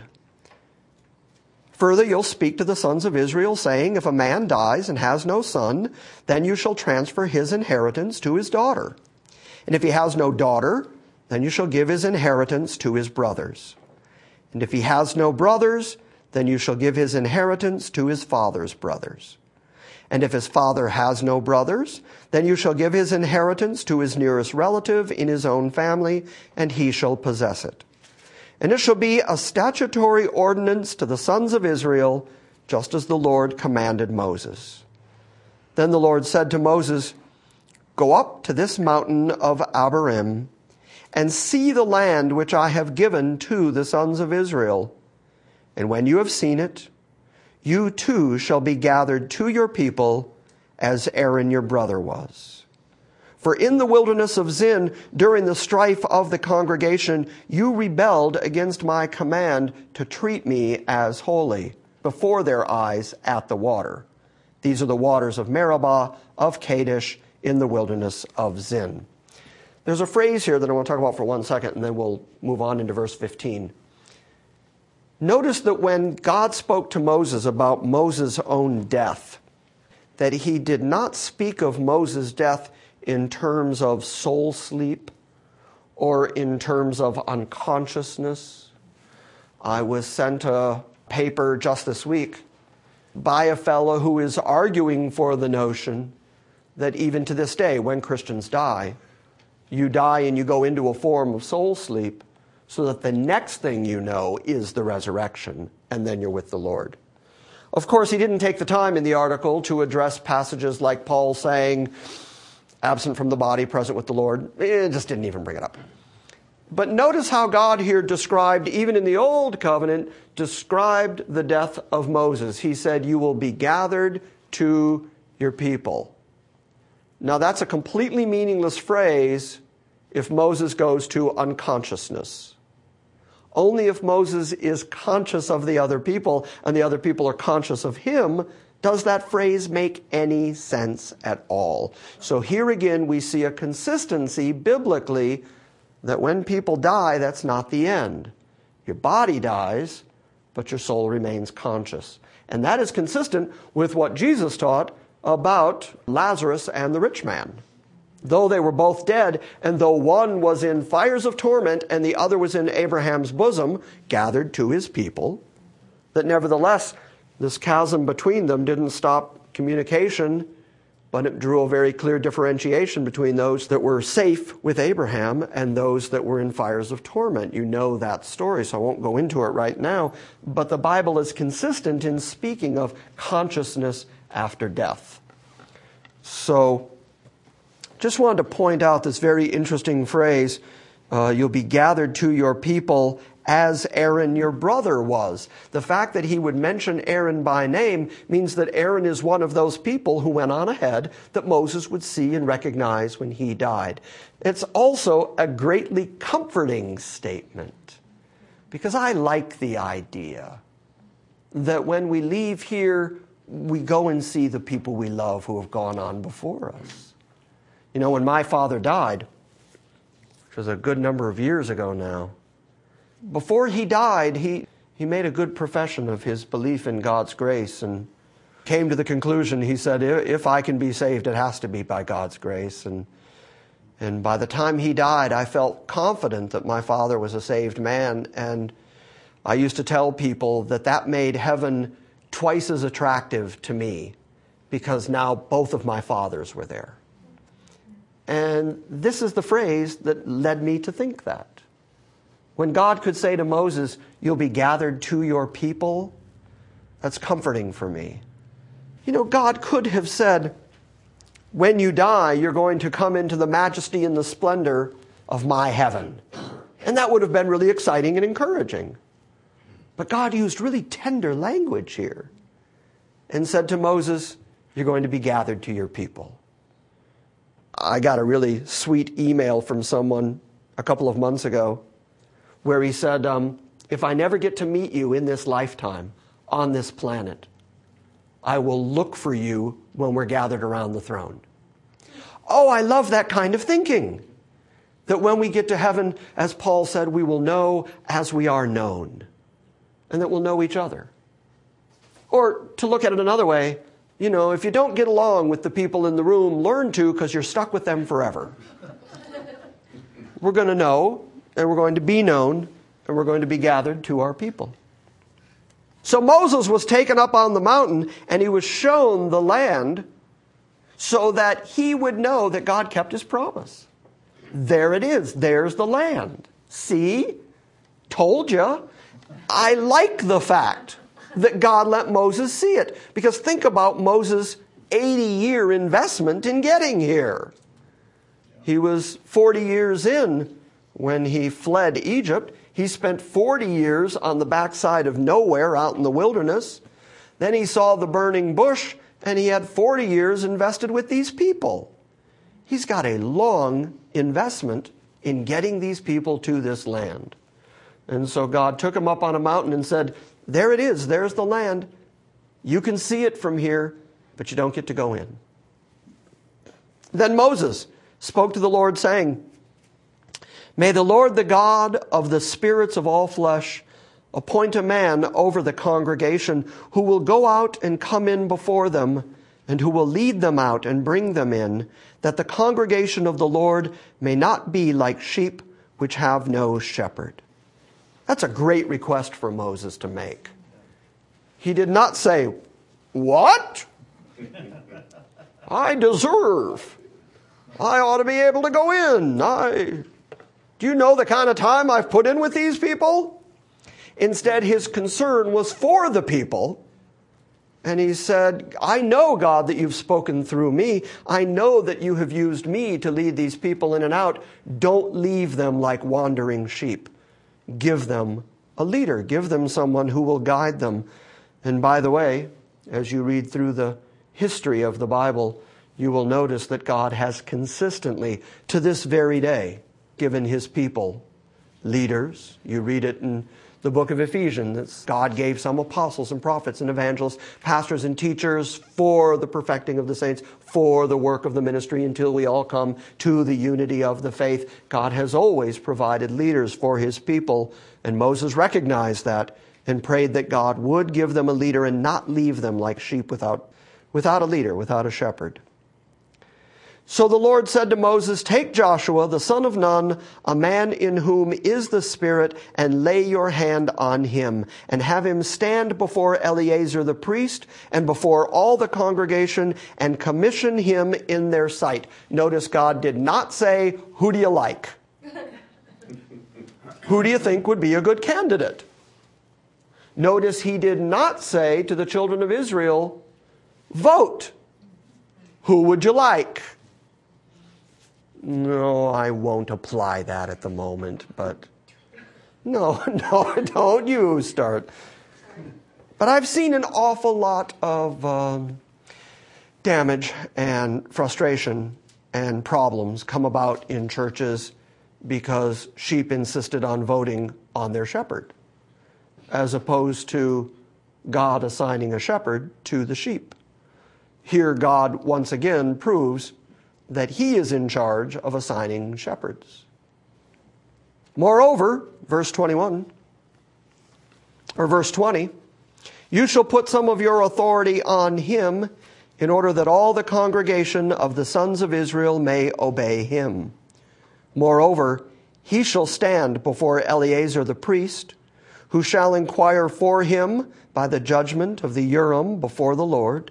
Further, you'll speak to the sons of Israel, saying, if a man dies and has no son, then you shall transfer his inheritance to his daughter. And if he has no daughter, then you shall give his inheritance to his brothers. And if he has no brothers, then you shall give his inheritance to his father's brothers. And if his father has no brothers, then you shall give his inheritance to his nearest relative in his own family, and he shall possess it. And it shall be a statutory ordinance to the sons of Israel, just as the Lord commanded Moses. Then the Lord said to Moses, go up to this mountain of Abarim, and see the land which I have given to the sons of Israel. And when you have seen it, you too shall be gathered to your people, as Aaron your brother was. For in the wilderness of Zin, during the strife of the congregation, you rebelled against my command to treat me as holy before their eyes at the water. These are the waters of Meribah, of Kadesh, in the wilderness of Zin. There's a phrase here that I want to talk about for one second, and then we'll move on into verse fifteen. Notice that when God spoke to Moses about Moses' own death, that he did not speak of Moses' death in terms of soul sleep or in terms of unconsciousness. I was sent a paper just this week by a fellow who is arguing for the notion that even to this day, when Christians die, you die and you go into a form of soul sleep so that the next thing you know is the resurrection, and then you're with the Lord. Of course, he didn't take the time in the article to address passages like Paul saying, absent from the body, present with the Lord. It just didn't even bring it up. But notice how God here described, even in the Old Covenant, described the death of Moses. He said, you will be gathered to your people. Now that's a completely meaningless phrase if Moses goes to unconsciousness. Only if Moses is conscious of the other people and the other people are conscious of him does that phrase make any sense at all. So here again we see a consistency biblically that when people die, that's not the end. Your body dies, but your soul remains conscious. And that is consistent with what Jesus taught about Lazarus and the rich man. Though they were both dead, and though one was in fires of torment and the other was in Abraham's bosom, gathered to his people, that nevertheless this chasm between them didn't stop communication, but it drew a very clear differentiation between those that were safe with Abraham and those that were in fires of torment. You know that story, so I won't go into it right now. But the Bible is consistent in speaking of consciousness after death. So, just wanted to point out this very interesting phrase, uh, you'll be gathered to your people as Aaron your brother was. The fact that he would mention Aaron by name means that Aaron is one of those people who went on ahead that Moses would see and recognize when he died. It's also a greatly comforting statement, because I like the idea that when we leave here, we go and see the people we love who have gone on before us. You know, when my father died, which was a good number of years ago now. Before he died, he, he made a good profession of his belief in God's grace and came to the conclusion, he said, if I can be saved, it has to be by God's grace. And, and by the time he died, I felt confident that my father was a saved man. And I used to tell people that that made heaven twice as attractive to me because now both of my fathers were there. And this is the phrase that led me to think that. When God could say to Moses, you'll be gathered to your people, that's comforting for me. You know, God could have said, when you die, you're going to come into the majesty and the splendor of my heaven. And that would have been really exciting and encouraging. But God used really tender language here and said to Moses, you're going to be gathered to your people. I got a really sweet email from someone a couple of months ago where he said, um, if I never get to meet you in this lifetime on this planet, I will look for you when we're gathered around the throne. Oh, I love that kind of thinking. That when we get to heaven, as Paul said, we will know as we are known. And that we'll know each other. Or to look at it another way, you know, if you don't get along with the people in the room, learn to, because you're stuck with them forever. We're going to know, and we're going to be known, and we're going to be gathered to our people. So Moses was taken up on the mountain, and he was shown the land so that he would know that God kept his promise. There it is. There's the land. See? Told you. I like the fact that God let Moses see it. Because think about Moses' eighty-year investment in getting here. He was forty years in when he fled Egypt. He spent forty years on the backside of nowhere out in the wilderness. Then he saw the burning bush, and he had forty years invested with these people. He's got a long investment in getting these people to this land. And so God took him up on a mountain and said, there it is, there's the land. You can see it from here, but you don't get to go in. Then Moses spoke to the Lord, saying, may the Lord, the God of the spirits of all flesh, appoint a man over the congregation who will go out and come in before them, and who will lead them out and bring them in, that the congregation of the Lord may not be like sheep which have no shepherd. That's a great request for Moses to make. He did not say, what? I deserve. I ought to be able to go in. I, do you know the kind of time I've put in with these people? Instead, his concern was for the people. And he said, I know, God, that you've spoken through me. I know that you have used me to lead these people in and out. Don't leave them like wandering sheep. Give them a leader. Give them someone who will guide them. And by the way, as you read through the history of the Bible, you will notice that God has consistently, to this very day, given his people leaders. You read it in the book of Ephesians. God gave some apostles and prophets and evangelists, pastors and teachers for the perfecting of the saints, for the work of the ministry until we all come to the unity of the faith. God has always provided leaders for his people, and Moses recognized that and prayed that God would give them a leader and not leave them like sheep without, without a leader, without a shepherd. So the Lord said to Moses, take Joshua, the son of Nun, a man in whom is the Spirit, and lay your hand on him, and have him stand before Eleazar the priest and before all the congregation, and commission him in their sight. Notice God did not say, who do you like? Who do you think would be a good candidate? Notice he did not say to the children of Israel, vote. Who would you like? No, I won't apply that at the moment, but no, no, don't you start. But I've seen an awful lot of um, damage and frustration and problems come about in churches because sheep insisted on voting on their shepherd, as opposed to God assigning a shepherd to the sheep. Here God once again proves that he is in charge of assigning shepherds. Moreover, verse twenty-one, or verse twenty, you shall put some of your authority on him in order that all the congregation of the sons of Israel may obey him. Moreover, he shall stand before Eleazar the priest, who shall inquire for him by the judgment of the Urim before the Lord.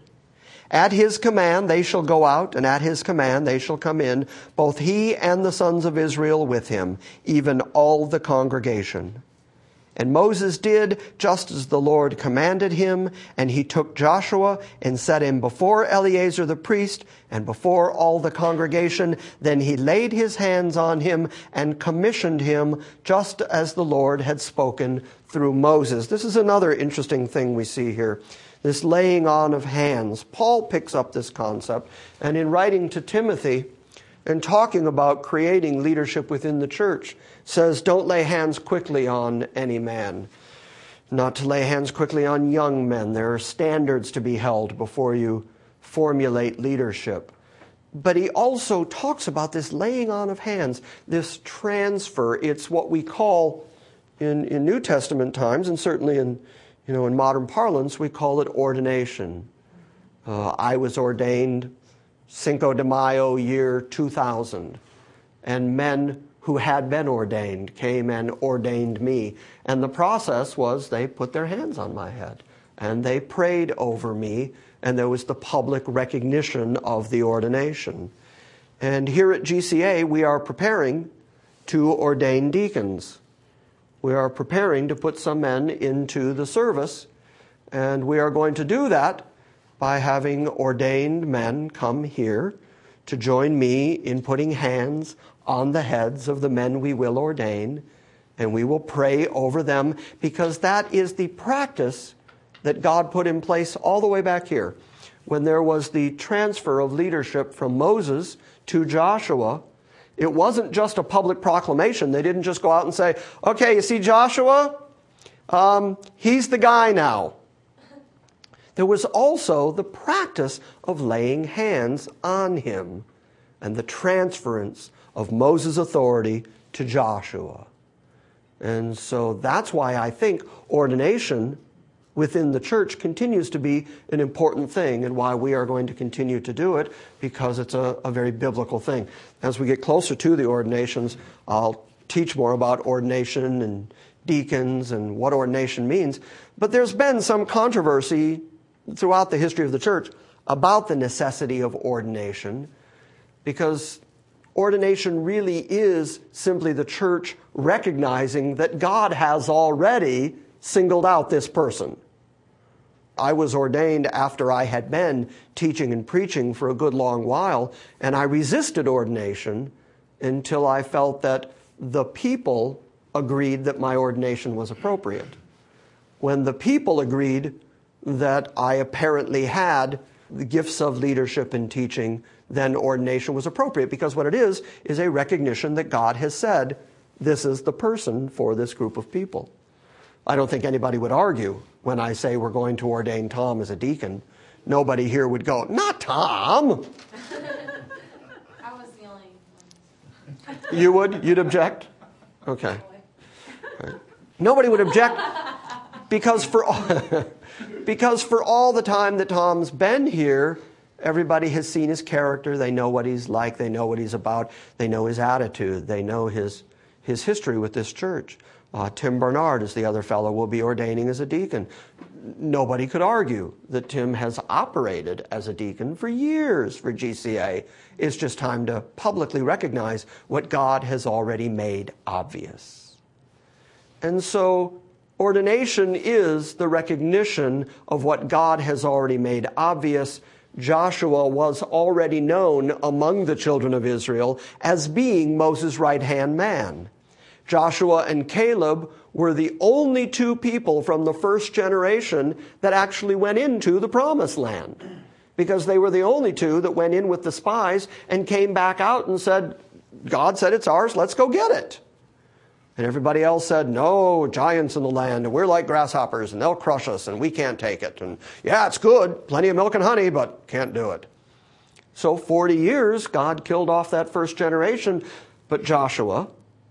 At his command they shall go out, and at his command they shall come in, both he and the sons of Israel with him, even all the congregation. And Moses did just as the Lord commanded him, and he took Joshua and set him before Eleazar the priest and before all the congregation. Then he laid his hands on him and commissioned him just as the Lord had spoken through Moses. This is another interesting thing we see here, this laying on of hands. Paul picks up this concept, and in writing to Timothy and talking about creating leadership within the church, says, don't lay hands quickly on any man. Not to lay hands quickly on young men. There are standards to be held before you formulate leadership. But he also talks about this laying on of hands, this transfer. It's what we call, in, in New Testament times, and certainly in, you know, in modern parlance, we call it ordination. Uh, I was ordained Cinco de Mayo, year two thousand, and men who had been ordained came and ordained me. And the process was they put their hands on my head and they prayed over me, and there was the public recognition of the ordination. And here at G C A, we are preparing to ordain deacons. We are preparing to put some men into the service, and we are going to do that by having ordained men come here to join me in putting hands on the heads of the men we will ordain, and we will pray over them, because that is the practice that God put in place all the way back here. When there was the transfer of leadership from Moses to Joshua, it wasn't just a public proclamation. They didn't just go out and say, okay, you see Joshua? Um, he's the guy now. There was also the practice of laying hands on him and the transference of Moses' authority to Joshua. And so that's why I think ordination within the church continues to be an important thing, and why we are going to continue to do it, because it's a, a very biblical thing. As we get closer to the ordinations, I'll teach more about ordination and deacons and what ordination means. But there's been some controversy throughout the history of the church about the necessity of ordination, because ordination really is simply the church recognizing that God has already singled out this person. I was ordained after I had been teaching and preaching for a good long while, and I resisted ordination until I felt that the people agreed that my ordination was appropriate. When the people agreed that I apparently had the gifts of leadership and teaching, then ordination was appropriate, because what it is is a recognition that God has said, this is the person for this group of people. I don't think anybody would argue when I say we're going to ordain Tom as a deacon. Nobody here would go, not Tom. I was the only one. You would? You'd object? Okay. Right. Nobody would object, because for all, because for all the time that Tom's been here, everybody has seen his character. They know what he's like. They know what he's about. They know his attitude. They know his, his history with this church. Uh, Tim Bernard is the other fellow we'll be ordaining as a deacon. Nobody could argue that Tim has operated as a deacon for years for G C A. It's just time to publicly recognize what God has already made obvious. And so ordination is the recognition of what God has already made obvious. Joshua was already known among the children of Israel as being Moses' right-hand man. Joshua and Caleb were the only two people from the first generation that actually went into the promised land, because they were the only two that went in with the spies and came back out and said, God said it's ours, let's go get it. And everybody else said, no, giants in the land, and we're like grasshoppers, and they'll crush us, and we can't take it. And yeah, it's good, plenty of milk and honey, but can't do it. So forty years, God killed off that first generation, but Joshua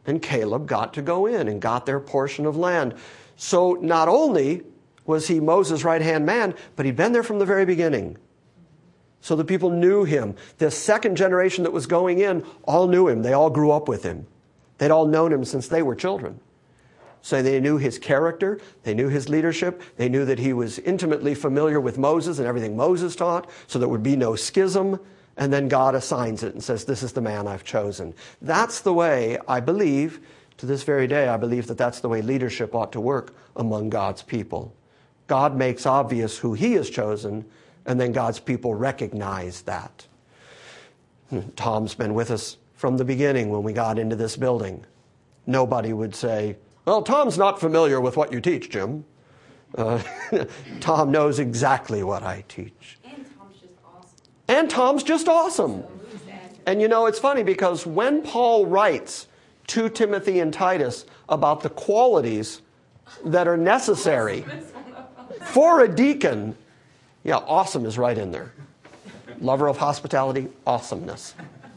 and Caleb got to go in and got their portion of land. So not only was he Moses' right-hand man, but he'd been there from the very beginning. So the people knew him. The second generation that was going in all knew him. They all grew up with him. They'd all known him since they were children. So they knew his character. They knew his leadership. They knew that he was intimately familiar with Moses and everything Moses taught, so there would be no schism. And then God assigns it and says, this is the man I've chosen. That's the way, I believe, to this very day, I believe that that's the way leadership ought to work among God's people. God makes obvious who he has chosen, and then God's people recognize that. Tom's been with us from the beginning when we got into this building. Nobody would say, well, Tom's not familiar with what you teach, Jim. Uh, Tom knows exactly what I teach. And Tom's just awesome. And Tom's just awesome. And you know, it's funny because when Paul writes to Timothy and Titus about the qualities that are necessary for a deacon, yeah, awesome is right in there. Lover of hospitality, awesomeness.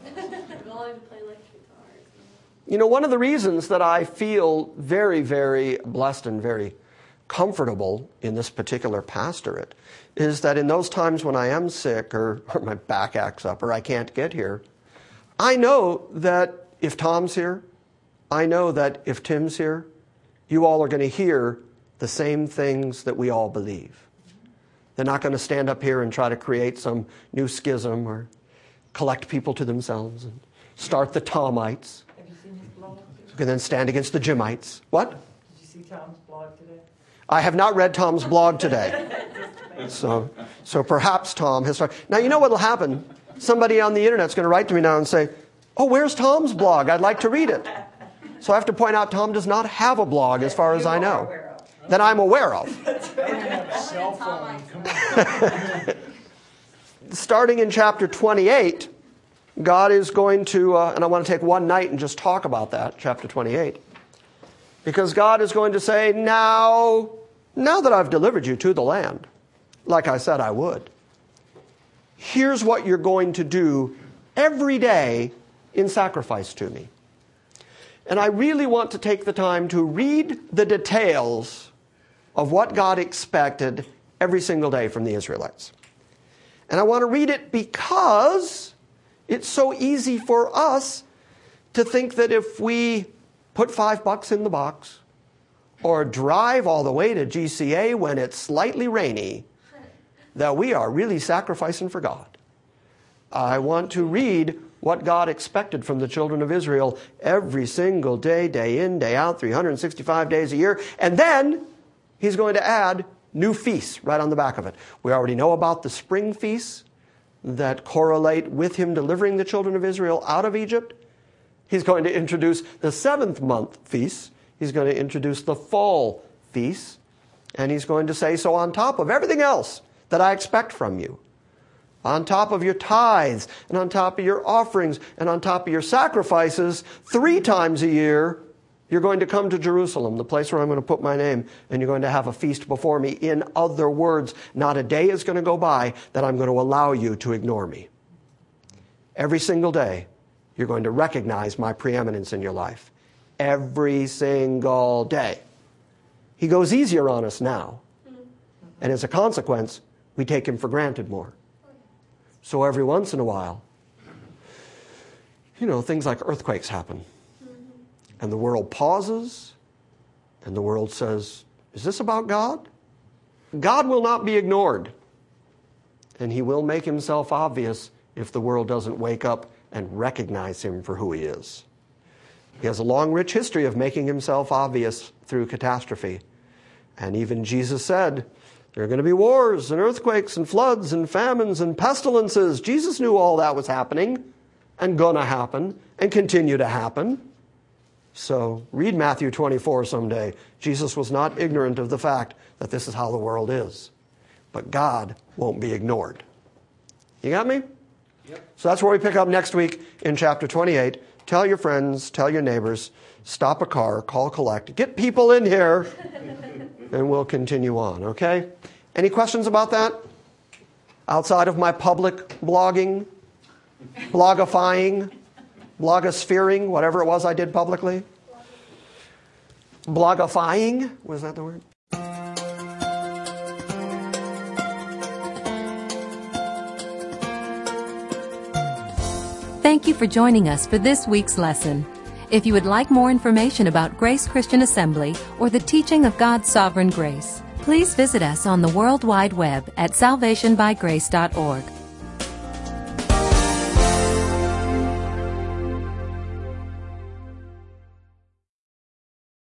You know, one of the reasons that I feel very, very blessed and very comfortable in this particular pastorate is that in those times when I am sick or, or my back acts up or I can't get here, I know that if Tom's here, I know that if Tim's here, you all are going to hear the same things that we all believe. They're not going to stand up here and try to create some new schism or collect people to themselves and start the Tomites. Have you seen his blog? You can then stand against the Jimites. What? Did you see Tom's blog today? I have not read Tom's blog today. So, so perhaps Tom has started. Now, you know what will happen? Somebody on the internet's going to write to me now and say, oh, where's Tom's blog? I'd like to read it. So I have to point out Tom does not have a blog as far as I know. That I'm aware of. Cell phone, come on. Starting in chapter twenty-eight, God is going to, uh, and I want to take one night and just talk about that, chapter twenty-eight. Because God is going to say, now, now that I've delivered you to the land, like I said I would, here's what you're going to do every day in sacrifice to me. And I really want to take the time to read the details of what God expected every single day from the Israelites. And I want to read it because it's so easy for us to think that if we put five bucks in the box or drive all the way to G C A when it's slightly rainy, that we are really sacrificing for God. I want to read what God expected from the children of Israel every single day, day in, day out, three hundred sixty-five days a year. And then he's going to add new feasts right on the back of it. We already know about the spring feasts that correlate with him delivering the children of Israel out of Egypt. He's going to introduce the seventh month feasts. He's going to introduce the fall feasts. And he's going to say, so on top of everything else that I expect from you, on top of your tithes, and on top of your offerings, and on top of your sacrifices, three times a year, you're going to come to Jerusalem, the place where I'm going to put my name, and you're going to have a feast before me. In other words, not a day is going to go by that I'm going to allow you to ignore me. Every single day, you're going to recognize my preeminence in your life. Every single day. He goes easier on us now. And as a consequence, we take him for granted more. So every once in a while, you know, things like earthquakes happen. And the world pauses, and the world says, is this about God? God will not be ignored. And he will make himself obvious if the world doesn't wake up and recognize him for who he is. He has a long, rich history of making himself obvious through catastrophe. And even Jesus said, there are going to be wars and earthquakes and floods and famines and pestilences. Jesus knew all that was happening and going to happen and continue to happen. So read Matthew twenty-four someday. Jesus was not ignorant of the fact that this is how the world is. But God won't be ignored. You got me? Yep. So that's where we pick up next week in chapter twenty-eight. Tell your friends, tell your neighbors, stop a car, call collect, get people in here, and we'll continue on, okay? Any questions about that? Outside of my public blogging, blogifying, blogospheering, whatever it was I did publicly? Blogifying, was that the word? Thank you for joining us for this week's lesson. If you would like more information about Grace Christian Assembly or the teaching of God's sovereign grace, please visit us on the World Wide Web at salvation by grace dot org.